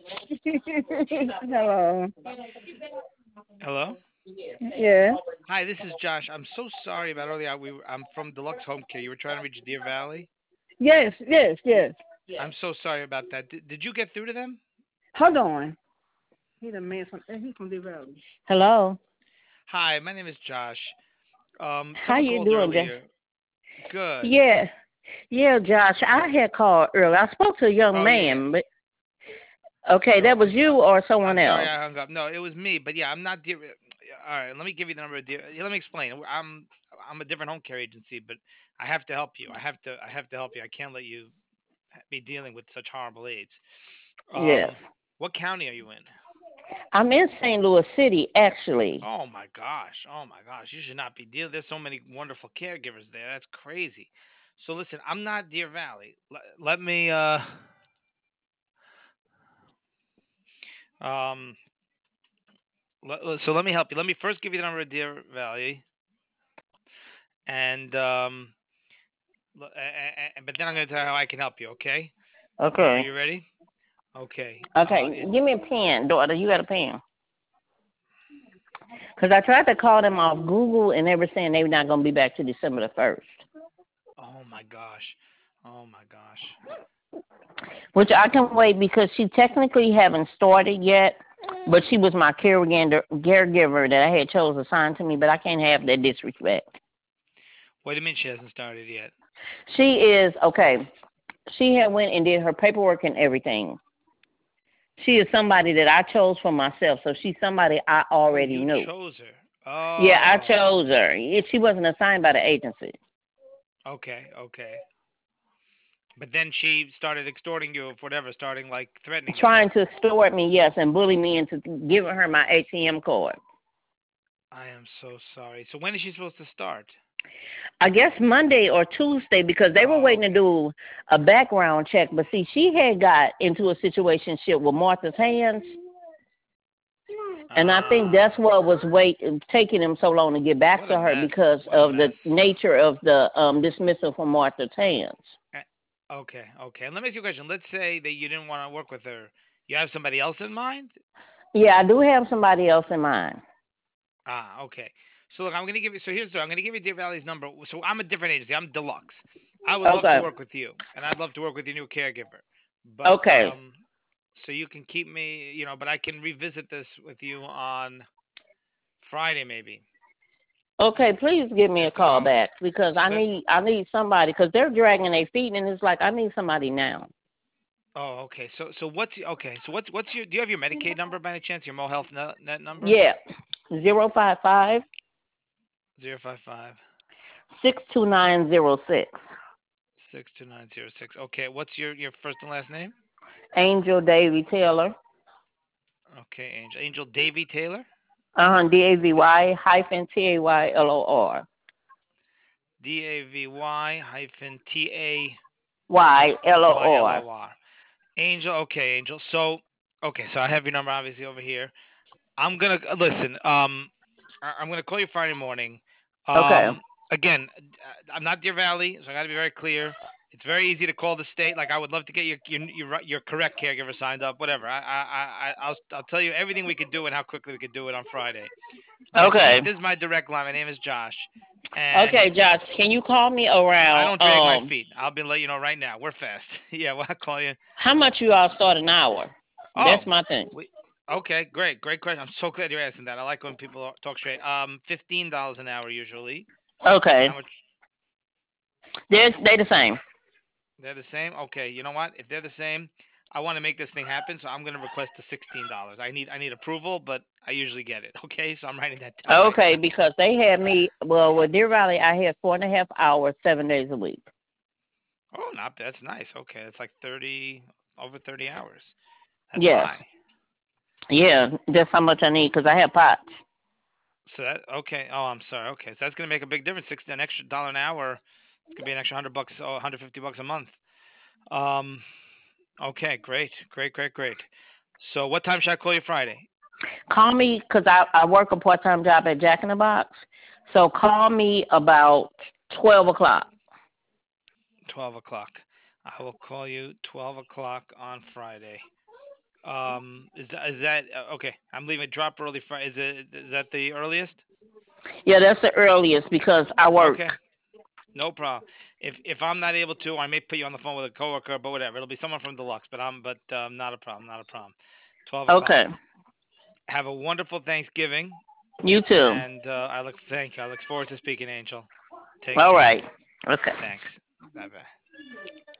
Hello. Hello. Yeah. Hi, this is Josh. I'm so sorry about earlier. I'm from Deluxe Home Care. You were trying to reach Deer Valley. Yes, yes, yes. I'm so sorry about that. Did you get through to them? Hold on. He the man from he from the valley. Hello. Hi, my name is Josh. How Someone you called doing, Josh? earlier. Good. Yeah. Yeah, Josh. I had called earlier. I spoke to a young Oh yeah. man, but okay, So that was you or I'm someone sorry else. I hung up. No, it was me. But yeah, I'm not Deer. All right, let me give you the number of Deer. Let me explain. I'm a different home care agency, but I have to help you. I have to help you. I can't let you be dealing with such horrible aids. Yes. What county are you in? I'm in St. Louis City, actually. Oh my gosh. Oh my gosh. You should not be dealing. There's so many wonderful caregivers there. That's crazy. So listen, I'm not Deer Valley. Let me um so let me help you. Let me first give you the number of Deer Valley and but then I'm going to tell you how I can help you, okay? Are Okay. you ready? Okay. Okay. It's Give me a pen, daughter. You got a pen? Because I tried to call them off Google, and they were saying they were not going to be back to December the 1st. oh my gosh. Oh my gosh. Which I can wait because she technically haven't started yet, but she was my caregiver that I had chose assigned to me. But I can't have that disrespect. What do you mean she hasn't started yet? She is okay. She had went and did her paperwork and everything. She is somebody that I chose for myself, so she's somebody I Oh, already you knew. chose her. Yeah, I Oh. chose her. She wasn't assigned by the agency. Okay, okay. But then she started extorting you for whatever, starting like threatening you. Trying to extort me, yes, and bully me into giving her my ATM card. I am so sorry. So when is she supposed to start? I guess Monday or Tuesday because they were Oh, waiting to okay. do a background check. But see, she had got into a situation with Martha's hands, and I think Ah, that's what was taking them so long to get back what a to her mess. because What a of the mess. nature of the dismissal from Martha's hands. Eh, okay, okay. And let me ask you a question. Let's say that you didn't want to work with her. You have somebody else in mind? Yeah, I do have somebody else in mind. Ah, okay. So look, I'm gonna give you. So here's the. I'm gonna give you Deer Valley's number. So I'm a different agency. I'm Deluxe. I would love to Okay. work with you, and I'd love to work with your new caregiver. But Okay. so you can keep me, but I can revisit this with you on Friday maybe. Okay, please give me If a call back because so that I need somebody because they're dragging their feet and it's like I need somebody now. Oh, okay. So what's your do you have your Medicaid number by any chance? Your Mo Health net number? Yeah, 055 055 62906. 62906. Okay, what's your first and last name? Angel Davy Taylor. Okay, Angel Davy Taylor. DAVY hyphen TAYLOR. DAVY hyphen YLOR. TAYLOR. Angel. Okay, Angel. So I have your number obviously over here. I'm gonna listen. I'm gonna call you Friday morning. Okay. Again, I'm not Deer Valley, so I got to be very clear. It's very easy to call the state. Like I would love to get your correct caregiver signed up. Whatever. I'll tell you everything we could do and how quickly we could do it on Friday. But Okay. this is my direct line. My name is Josh, and Okay, Josh, can you call me I around don't drag my feet. I'll be let you know right now. We're fast. Yeah, well, I'll call you. how much you all start an hour? Oh, That's my thing. we okay, great question. I'm so glad you're asking that. I like when people talk straight. $15 an hour usually. Okay. How much? They the same. They're the same. Okay, you know what? If they're the same, I want to make this thing happen, so I'm gonna request the $16. I need approval, but I usually get it. Okay, so I'm writing that down right Okay, now. because they had me well with Deer Valley I had 4.5 hours, 7 days a week. Oh, not that's nice. Okay, it's like 30 over 30 hours. That's Yes. high. Yeah, that's how much I need because I have pots. So that okay. Oh, I'm sorry. Okay, so that's gonna make a big difference. An extra dollar an hour. It's gonna be an extra $100, oh, $150 a month. Um. Okay, great. So what time should I call you Friday? Call me because I work a part-time job at Jack in the Box. So call me about 12 o'clock. 12 o'clock. I will call you 12 o'clock on Friday. Is that okay? I'm leaving drop early Friday. Is that the earliest? Yeah, that's the earliest because I work. Okay, no problem. If I'm not able to, I may put you on the phone with a coworker, but whatever. It'll be someone from Deluxe, but not a problem, not a problem. 12 o'clock. Okay. Have a wonderful Thanksgiving, You too. and thank you. I look forward to speaking, Angel. Take All care. right. Okay. Thanks. Bye bye.